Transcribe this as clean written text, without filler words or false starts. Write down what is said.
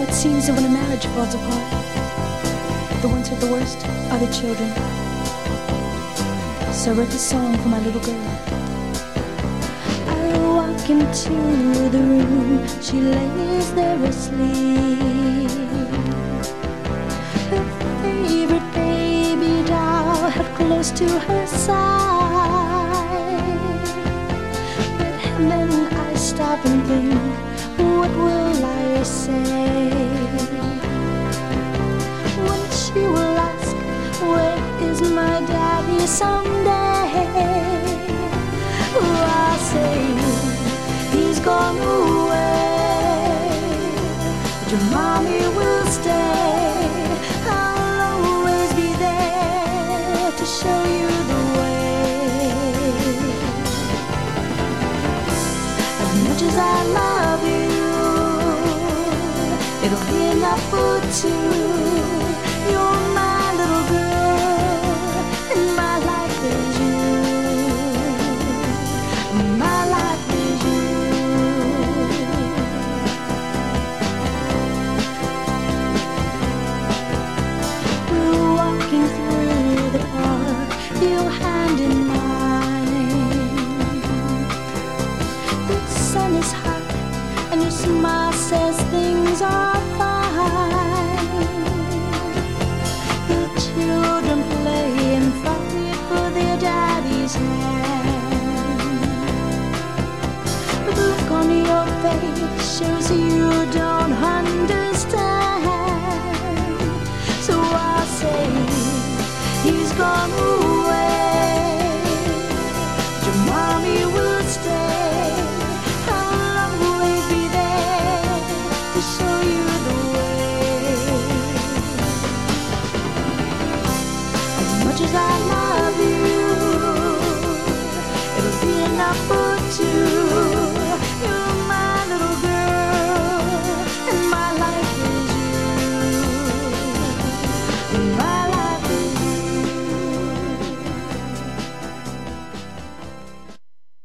it seems that when a marriage falls apart, the ones hurt the worst are the children. So I wrote this song for my little girl. I walk into the room, she lays there asleep. Her favorite baby doll held close to her side. But then I stop and think, what will I say? When she will ask, where is my daddy someday? Oh, I'll say, he's gone away, but your mommy will stay. I'll always be there to show you the way. As much as I love you, it'll be enough for two. You're my little girl, and my life is you. My life is you. We're walking through the park, your hand in mine. The sun is hot, and your smile says things are fine. The children play and fight for their daddy's hand. But the look on your face shows you don't understand. So I'll say, he's gone away, but your mommy will stay. I'll always be there to show you the way. As much as I love you, it'll be enough for two.